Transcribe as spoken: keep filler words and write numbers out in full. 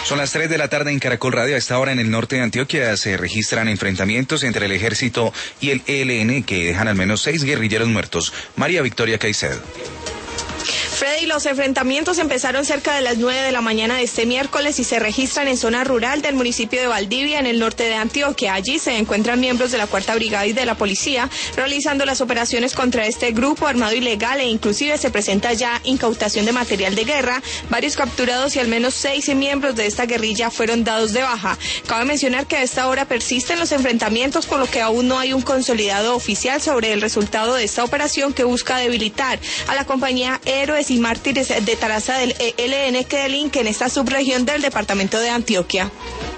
Son las tres de la tarde en Caracol Radio. A esta hora en el norte de Antioquia se registran enfrentamientos entre el ejército y el E L N que dejan al menos seis guerrilleros muertos. María Victoria Caicedo. Freddy, los enfrentamientos empezaron cerca de las nueve de la mañana de este miércoles y se registran en zona rural del municipio de Valdivia, en el norte de Antioquia. Allí se encuentran miembros de la Cuarta Brigada y de la Policía realizando las operaciones contra este grupo armado ilegal e inclusive se presenta ya incautación de material de guerra. Varios capturados y al menos seis miembros de esta guerrilla fueron dados de baja. Cabe mencionar que a esta hora persisten los enfrentamientos, por lo que aún no hay un consolidado oficial sobre el resultado de esta operación que busca debilitar a la compañía Héroes y Mártires de Taraza del E L N que delinque en esta subregión del departamento de Antioquia.